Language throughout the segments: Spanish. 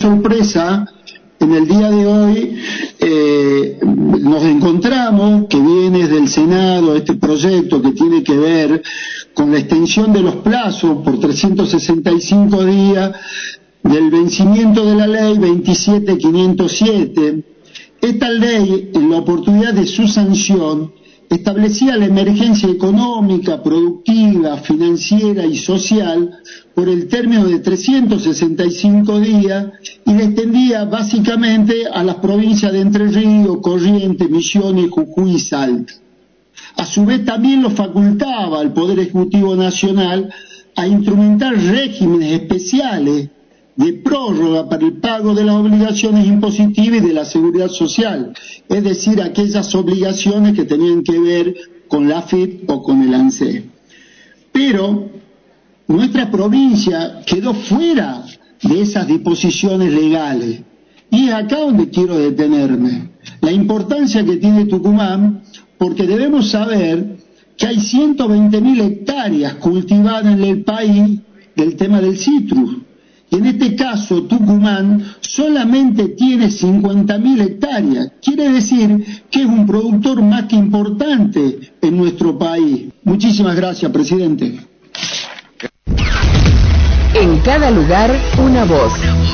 sorpresa, en el día de hoy nos encontramos que viene del Senado este proyecto que tiene que ver con la extensión de los plazos por 365 días del vencimiento de la ley 27507. Esta ley, en la oportunidad de su sanción, establecía la emergencia económica, productiva, financiera y social por el término de 365 días y la extendía básicamente a las provincias de Entre Ríos, Corrientes, Misiones, Jujuy y Salta. A su vez también lo facultaba al Poder Ejecutivo Nacional a instrumentar regímenes especiales de prórroga para el pago de las obligaciones impositivas y de la seguridad social, es decir, aquellas obligaciones que tenían que ver con la AFIP o con el ANSES. Pero nuestra provincia quedó fuera de esas disposiciones legales, y es acá donde quiero detenerme. La importancia que tiene Tucumán, porque debemos saber que hay 120.000 hectáreas cultivadas en el país del tema del citrus. Y en este caso, Tucumán solamente tiene 50.000 hectáreas. Quiere decir que es un productor más que importante en nuestro país. Muchísimas gracias, presidente. En cada lugar, una voz.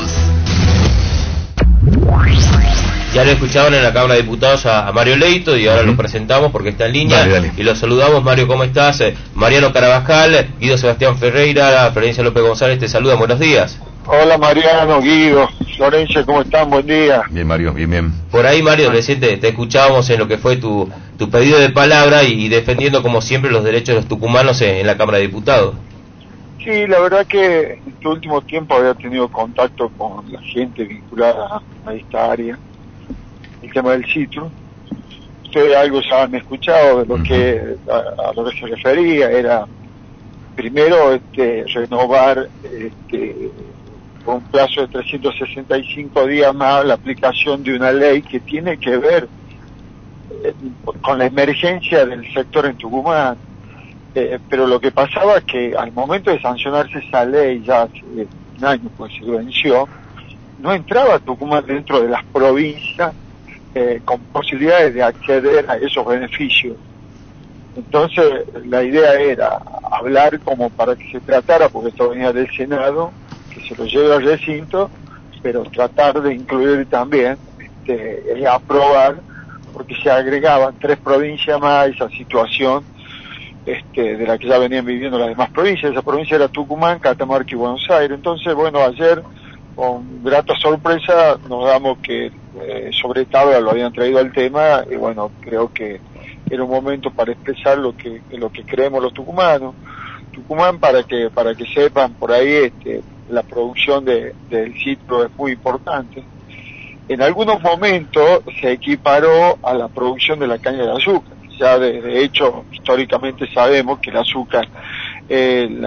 Ya lo escuchaban en la Cámara de Diputados a Mario Leito y ahora lo presentamos porque está en línea. Dale. Y lo saludamos. Mario, ¿cómo estás? Mariano Carabajal, Guido Sebastián Ferreira, Florencia López González te saluda, buenos días. Hola Mariano, Guido, Florencia, ¿cómo están? Buen día. Bien Mario, bien. Por ahí Mario, recién te escuchábamos en lo que fue tu pedido de palabra y defendiendo como siempre los derechos de los tucumanos en la Cámara de Diputados. Sí, la verdad que en este último tiempo había tenido contacto con la gente vinculada a esta área, el tema del citrus. Ustedes algo ya han escuchado de lo que a lo que se refería, era primero renovar por un plazo de 365 días más la aplicación de una ley que tiene que ver con la emergencia del sector en Tucumán. Pero lo que pasaba es que al momento de sancionarse esa ley, ya hace un año pues se venció, no entraba Tucumán dentro de las provincias con posibilidades de acceder a esos beneficios. Entonces la idea era hablar como para que se tratara, porque esto venía del Senado, que se lo lleve al recinto, pero tratar de incluir también, aprobar, porque se agregaban 3 provincias más a esa situación de la que ya venían viviendo las demás provincias. Esa provincia era Tucumán, Catamarca y Buenos Aires. Entonces, bueno, ayer, con grata sorpresa, nos damos que sobre tabla lo habían traído al tema, y bueno, creo que era un momento para expresar lo que creemos los tucumanos. Tucumán, para que sepan por ahí, la producción del citro es muy importante. En algunos momentos se equiparó a la producción de la caña de azúcar. Ya de hecho, históricamente sabemos que el azúcar, el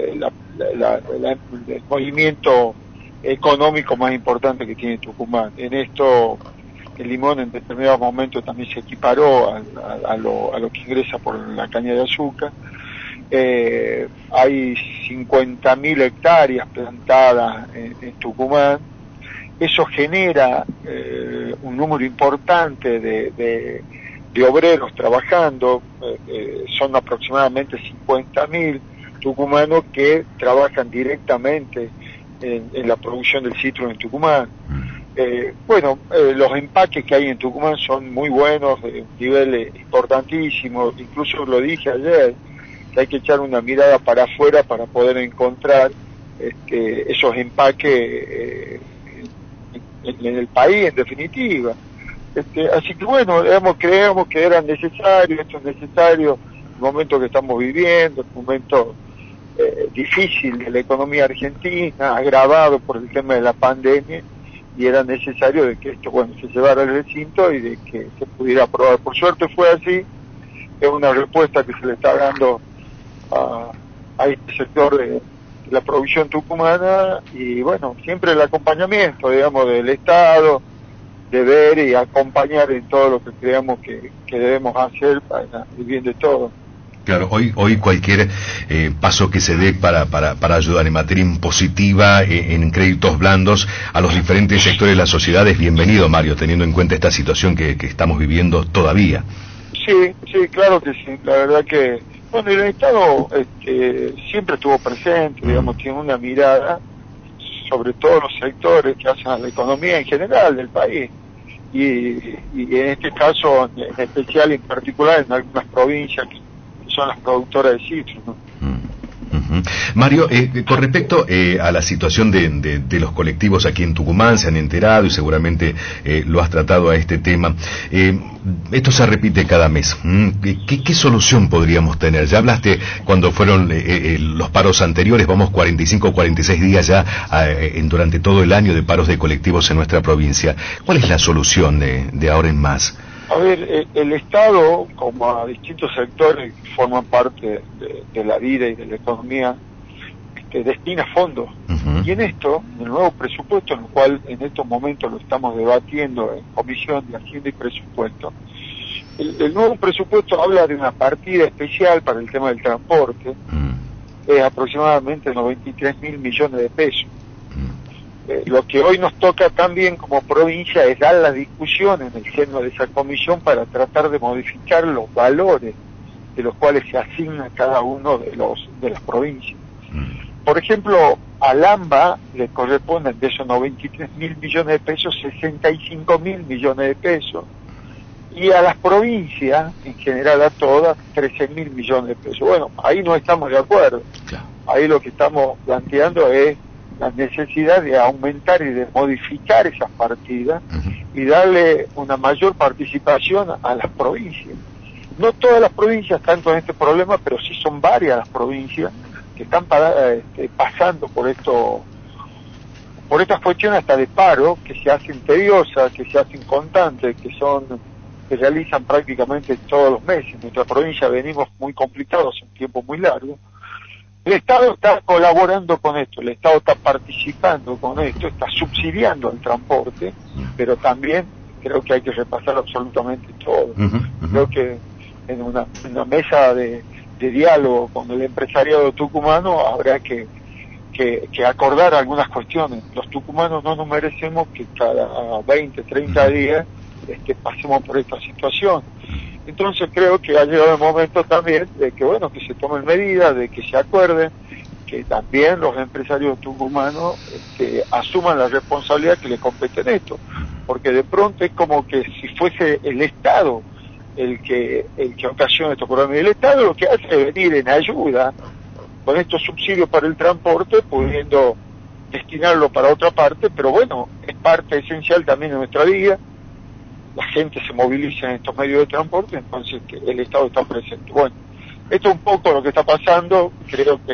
movimiento económico más importante que tiene Tucumán. En esto, el limón en determinados momentos también se equiparó a lo que ingresa por la caña de azúcar. Hay 50.000 hectáreas plantadas en Tucumán. Eso genera un número importante de obreros trabajando. Son aproximadamente 50.000 tucumanos que trabajan directamente en la producción del citrus en Tucumán. Los empaques que hay en Tucumán son muy buenos, de un nivel importantísimo. Incluso lo dije ayer, que hay que echar una mirada para afuera para poder encontrar esos empaques en el país, en definitiva. Así que bueno, creemos que era necesario, esto es necesario, el momento que estamos viviendo, el momento difícil de la economía argentina, agravado por el tema de la pandemia, y era necesario de que esto, se llevara al recinto y de que se pudiera aprobar. Por suerte fue así, es una respuesta que se le está dando a este sector de la producción tucumana, y bueno, siempre el acompañamiento, digamos, del Estado, de ver y acompañar en todo lo que creamos que debemos hacer para el bien de todos. Claro, hoy cualquier paso que se dé para ayudar en materia impositiva, en créditos blandos a los diferentes sectores de la sociedad es bienvenido, Mario, teniendo en cuenta esta situación que estamos viviendo todavía. Sí, claro que sí. La verdad que, bueno, el Estado siempre estuvo presente, digamos, tiene una mirada sobre todos los sectores que hacen a la economía en general del país. Y en este caso, en especial, en particular, en algunas provincias que son las productoras de citrus, ¿no? Mario, con respecto a la situación de los colectivos aquí en Tucumán, se han enterado y seguramente lo has tratado a este tema. Esto se repite cada mes. ¿Qué solución podríamos tener? Ya hablaste cuando fueron los paros anteriores, vamos 45 46 días ya durante todo el año de paros de colectivos en nuestra provincia. ¿Cuál es la solución de ahora en más? A ver, el Estado, como a distintos sectores que forman parte de la vida y de la economía, destina fondos. Y en esto, en el nuevo presupuesto, en el cual en estos momentos lo estamos debatiendo en Comisión de Hacienda y Presupuesto, el nuevo presupuesto habla de una partida especial para el tema del transporte, aproximadamente 93.000 millones de pesos. Lo que hoy nos toca también como provincia es dar la discusión en el seno de esa comisión para tratar de modificar los valores de los cuales se asigna cada uno de las provincias. Por ejemplo, al AMBA le corresponden de esos 93.000 millones de pesos 65.000 millones de pesos, y a las provincias, en general a todas, 13.000 millones de pesos. Bueno, ahí no estamos de acuerdo. Ahí lo que estamos planteando es la necesidad de aumentar y de modificar esas partidas y darle una mayor participación a las provincias. No todas las provincias están con este problema, pero sí son varias las provincias que están pasando por estas cuestiones hasta de paro, que se hacen tediosas, que se hacen constantes, que realizan prácticamente todos los meses. En nuestra provincia venimos muy complicados, un tiempo muy largo. El Estado está colaborando con esto, el Estado está participando con esto, está subsidiando el transporte, pero también creo que hay que repasar absolutamente todo. Creo que en una mesa de diálogo con el empresariado tucumano habrá que acordar algunas cuestiones. Los tucumanos no nos merecemos que cada 20, 30 días pasemos por esta situación. Entonces creo que ha llegado el momento también de que, bueno, que se tomen medidas, de que se acuerden, que también los empresarios tucumanos asuman la responsabilidad que les compete en esto, porque de pronto es como que si fuese el Estado el que ocasiona estos problemas. Y el Estado lo que hace es venir en ayuda con estos subsidios para el transporte, pudiendo destinarlo para otra parte, pero bueno, es parte esencial también de nuestra vida. La gente se moviliza en estos medios de transporte, entonces el Estado está presente. Bueno, esto es un poco lo que está pasando. Creo que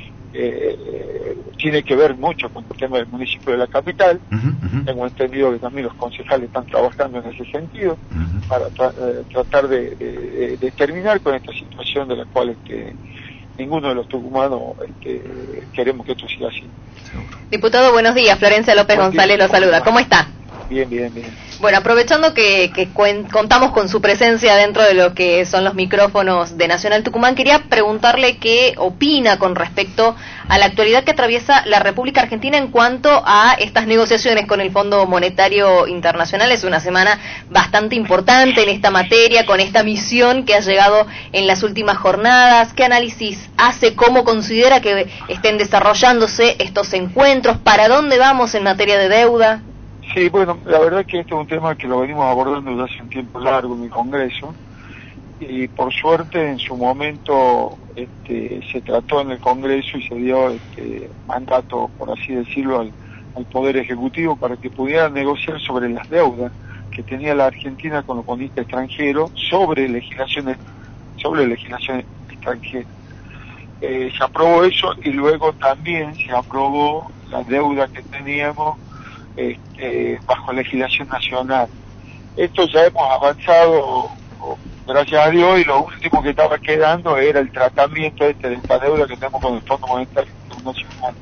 tiene que ver mucho con el tema del municipio de la capital. Tengo entendido que también los concejales están trabajando en ese sentido para tratar de terminar con esta situación de la cual ninguno de los tucumanos queremos que esto siga así. Diputado, buenos días. Florencia López González lo saluda. ¿Cómo está? Bien. Bueno, aprovechando que contamos con su presencia dentro de lo que son los micrófonos de Nacional Tucumán, quería preguntarle qué opina con respecto a la actualidad que atraviesa la República Argentina en cuanto a estas negociaciones con el Fondo Monetario Internacional. Es una semana bastante importante en esta materia, con esta misión que ha llegado en las últimas jornadas. ¿Qué análisis hace? ¿Cómo considera que estén desarrollándose estos encuentros? ¿Para dónde vamos en materia de deuda? Sí, bueno, la verdad que este es un tema que lo venimos abordando desde hace un tiempo largo en el Congreso, y por suerte en su momento se trató en el Congreso y se dio mandato, por así decirlo, al Poder Ejecutivo para que pudiera negociar sobre las deudas que tenía la Argentina con los bonistas extranjeros sobre legislación extranjera. Se aprobó eso, y luego también se aprobó la deuda que teníamos bajo legislación nacional. Esto ya hemos avanzado, gracias a Dios, y lo último que estaba quedando era el tratamiento de esta deuda que tenemos con el Fondo Monetario Internacional.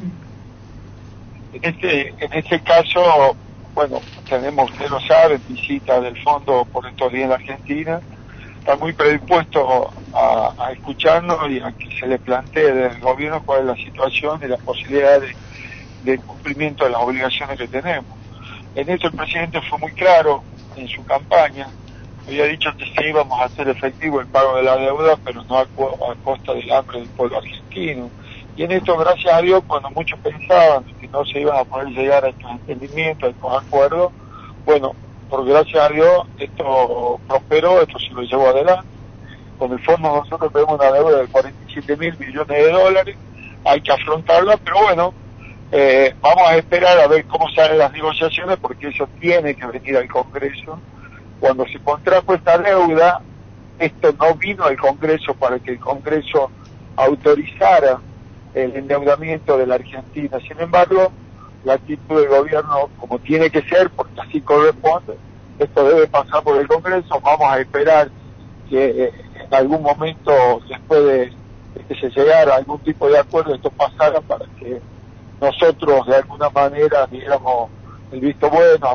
En este caso, bueno, tenemos, usted lo sabe, visita del fondo por estos días en la Argentina. Está muy predispuesto a escucharnos y a que se le plantee del gobierno cuál es la situación y las posibilidades de cumplimiento de las obligaciones que tenemos. En esto el presidente fue muy claro en su campaña, había dicho que sí íbamos a hacer efectivo el pago de la deuda, pero no a costa del hambre del pueblo argentino. Y en esto, gracias a Dios, cuando muchos pensaban que no se iban a poder llegar a estos entendimientos, a estos acuerdos, bueno, por gracias a Dios, esto prosperó, esto se lo llevó adelante. Con el fondo nosotros tenemos una deuda de 47.000 millones de dólares, hay que afrontarla, pero bueno, vamos a esperar a ver cómo salen las negociaciones, porque eso tiene que venir al Congreso. Cuando se contrajo esta deuda, esto no vino al Congreso para que el Congreso autorizara el endeudamiento de la Argentina. Sin embargo, la actitud del gobierno, como tiene que ser, porque así corresponde, esto debe pasar por el Congreso. Vamos a esperar que en algún momento, después de que se llegara a algún tipo de acuerdo, esto pasara para que nosotros de alguna manera diéramos el visto bueno,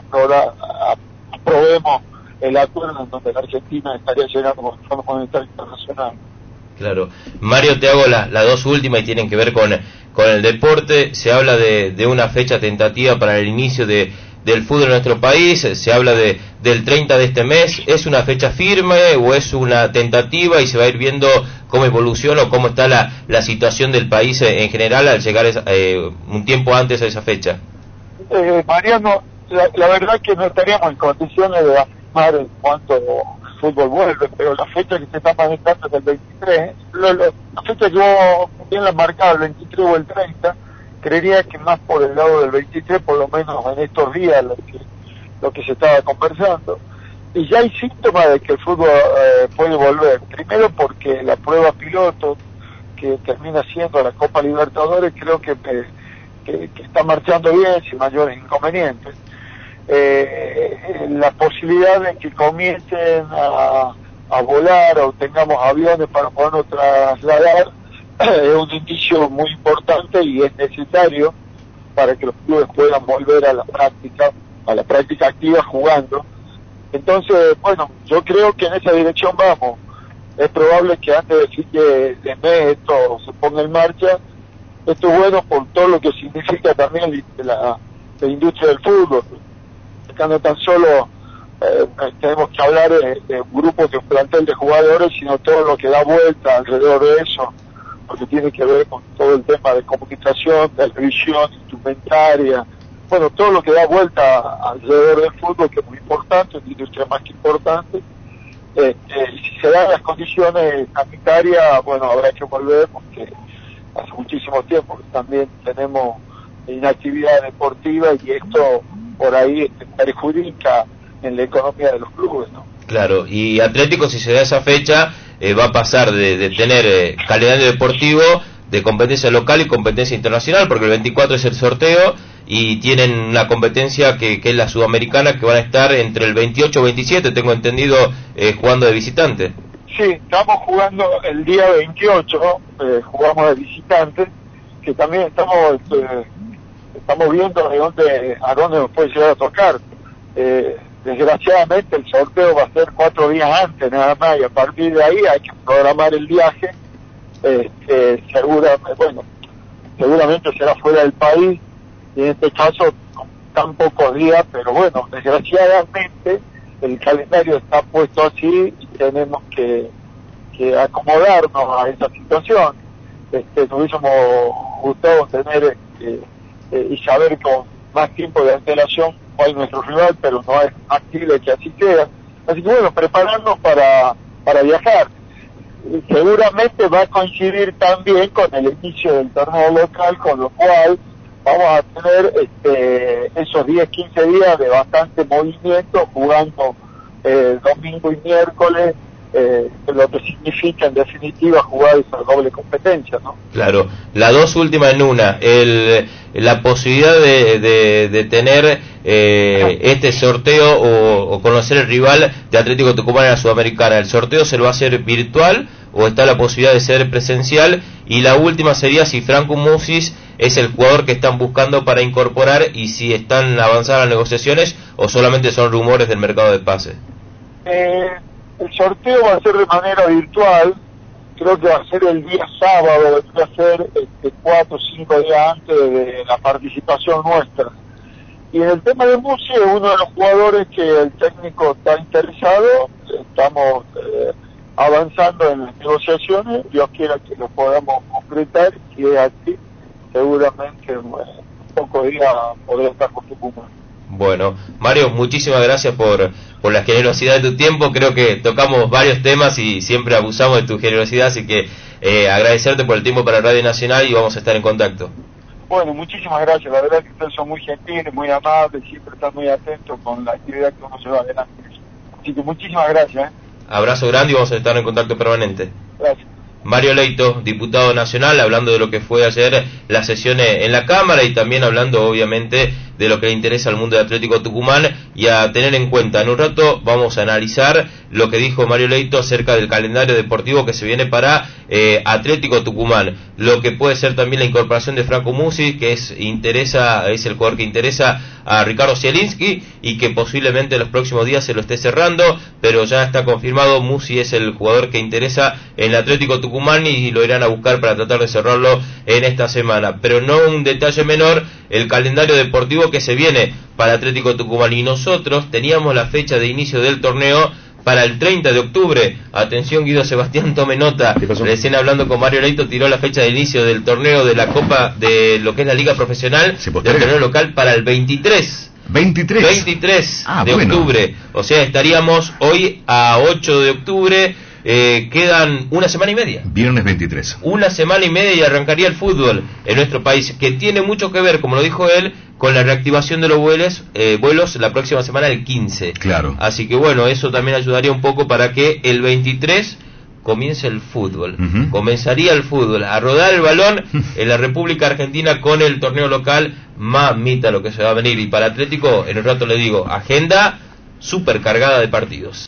aprobemos el acuerdo en donde la Argentina estaría llegando con el Fondo Monetario Internacional. Claro. Mario, te hago las dos últimas y tienen que ver con el deporte. Se habla de una fecha tentativa para el inicio del fútbol en nuestro país, se habla del 30 de este mes. ¿Es una fecha firme o es una tentativa y se va a ir viendo cómo evoluciona o cómo está la situación del país en general al llegar un tiempo antes a esa fecha? Mariano, la verdad que no estaríamos en condiciones de afirmar en cuanto el fútbol vuelve, pero la fecha que se está manejando es el 23, la fecha que vos bien la marcado, el 23 o el 30, creería que más por el lado del 23, por lo menos en estos días, lo que se estaba conversando. Y ya hay síntomas de que el fútbol puede volver. Primero porque la prueba piloto, que termina siendo la Copa Libertadores, creo que está marchando bien, sin mayores inconvenientes. La posibilidad de que comiencen a volar o tengamos aviones para podernos trasladar es un indicio muy importante y es necesario para que los clubes puedan volver a la práctica activa jugando. Entonces, bueno, yo creo que en esa dirección vamos. Es probable que antes de fin de mes esto se ponga en marcha. Esto es bueno por todo lo que significa también la industria del fútbol. Acá no tan solo tenemos que hablar de un grupo, de un plantel de jugadores, sino todo lo que da vuelta alrededor de eso, porque tiene que ver con todo el tema de comunicación, de televisión, instrumentaria, bueno, todo lo que da vuelta alrededor del fútbol, que es muy importante, es una industria más que importante. Si se dan las condiciones sanitarias, bueno, habrá que volver, porque hace muchísimo tiempo que también tenemos inactividad deportiva y esto por ahí perjudica en la economía de los clubes, ¿no? Claro, y Atlético, si se da esa fecha, va a pasar de tener calendario deportivo de competencia local y competencia internacional, porque el 24 es el sorteo y tienen una competencia que es la sudamericana, que van a estar entre el 28 y 27, tengo entendido, jugando de visitante. Sí, estamos jugando el día 28, jugamos de visitante, que también estamos viendo a dónde nos puede llegar a tocar. Desgraciadamente el sorteo va a ser 4 días antes nada más, y a partir de ahí hay que programar el viaje. Seguramente será fuera del país, y en este caso tan pocos días, pero bueno, desgraciadamente el calendario está puesto así y tenemos que acomodarnos a esa situación. Nos hubiésemos gustado tener y saber con más tiempo de antelación cuál es nuestro rival, pero no es factible que así sea. Así que bueno, prepararnos para viajar. Y seguramente va a coincidir también con el inicio del torneo local, con lo cual vamos a tener esos 10-15 días de bastante movimiento, jugando domingo y miércoles, lo que significa en definitiva jugar esa doble competencia, ¿no? Claro, las dos últimas en una, la posibilidad de tener este sorteo o conocer el rival de Atlético Tucumán en la Sudamericana. ¿El sorteo se lo va a hacer virtual o está la posibilidad de ser presencial? Y la última sería si Franco Musis es el jugador que están buscando para incorporar y si están avanzadas las negociaciones o solamente son rumores del mercado de pases. El sorteo va a ser de manera virtual, creo que va a ser el día sábado, va a ser 4 o 5 días antes de la participación nuestra. Y en el tema de Musi es uno de los jugadores que el técnico está interesado, estamos avanzando en las negociaciones, Dios quiera que lo podamos concretar, y es así, seguramente en pocos días podrá estar con Tucumán. Bueno, Mario, muchísimas gracias por la generosidad de tu tiempo. Creo que tocamos varios temas y siempre abusamos de tu generosidad, así que agradecerte por el tiempo para Radio Nacional y vamos a estar en contacto. Bueno, muchísimas gracias, la verdad que ustedes son muy gentiles, muy amables, siempre están muy atentos con la actividad que uno se va adelante. Así que muchísimas gracias. Abrazo grande y vamos a estar en contacto permanente. Gracias. Mario Leito, diputado nacional, hablando de lo que fue ayer las sesiones en la Cámara y también hablando obviamente de lo que le interesa al mundo de Atlético Tucumán y a tener en cuenta. En un rato vamos a analizar lo que dijo Mario Leito acerca del calendario deportivo que se viene para Atlético Tucumán, lo que puede ser también la incorporación de Franco Musi, que es el jugador que interesa a Ricardo Zielinski y que posiblemente en los próximos días se lo esté cerrando, pero ya está confirmado, Musi es el jugador que interesa en el Atlético Tucumán y lo irán a buscar para tratar de cerrarlo en esta semana. Pero no un detalle menor, el calendario deportivo que se viene para Atlético Tucumán, y nosotros teníamos la fecha de inicio del torneo para el 30 de octubre. Atención, Guido Sebastián, tome nota. Recién hablando con Mario Leito tiró la fecha de inicio del torneo de la Copa de lo que es la Liga Profesional del torneo local para el 23 de octubre. O sea, estaríamos hoy a 8 de octubre. Quedan una semana y media. Viernes 23. Una semana y media y arrancaría el fútbol en nuestro país, que tiene mucho que ver, como lo dijo él, con la reactivación de los vuelos la próxima semana, el 15. Claro. Así que bueno, eso también ayudaría un poco para que el 23 comience el fútbol. Comenzaría el fútbol, a rodar el balón en la República Argentina con el torneo local. Mamita lo que se va a venir. Y para Atlético, en un rato le digo, agenda súper cargada de partidos.